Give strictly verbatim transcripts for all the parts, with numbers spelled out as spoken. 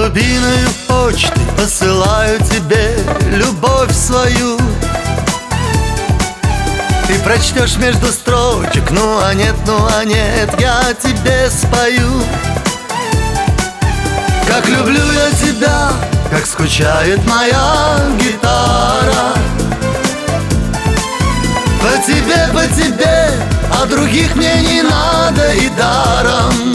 Голубиную почты посылаю тебе любовь свою. Ты прочтешь между строчек: ну а нет, ну а нет, я тебе спою. Как люблю я тебя, как скучает моя гитара. По тебе, по тебе, а других мне не надо и даром.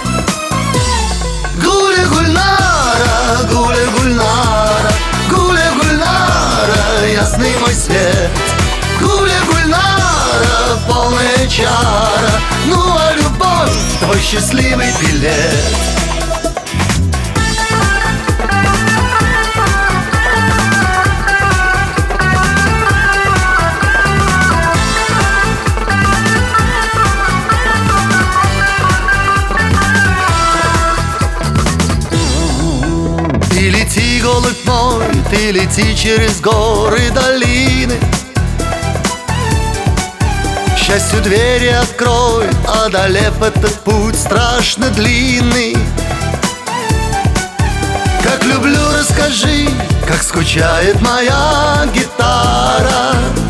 Гуля Гульнара, Гуля Гульнара, Гуля Гульнара, ясный мой свет. Гуля Гульнара, полная чара, ну а любовь — твой счастливый билет. Ты лети, голубь мой, ты лети через горы, долины. Счастью двери открой, одолев этот путь страшно длинный. Как люблю, расскажи, как скучает моя гитара.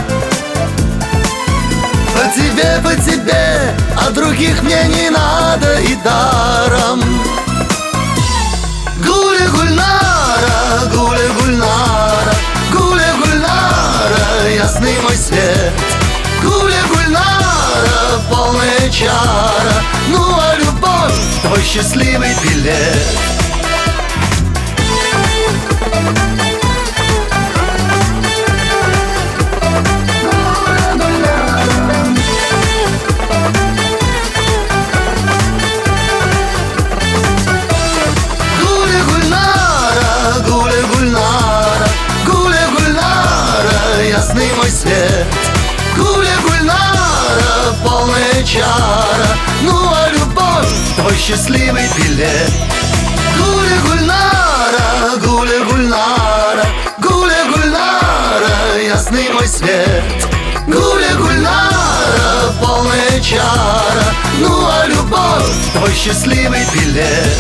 По тебе, по тебе, а других мне не надо и даром. Гуля Гульнара, Гуля Гульнара, Гуля Гульнара, ясный мой свет. Гуля Гульнара, полная чара, ну а любовь — твой счастливый билет. Гуля Гульнара, Гуля Гульнара, Гуля Гульнара, ясный мой свет. Гуля Гульнара, полная чара, ну а любовь — твой счастливый билет. Гуля Гульнара, Гуля Гульнара, Гуля Гульнара, ясный мой свет. Гуля Гульнара, полная чара, ну а любовь — твой счастливый билет.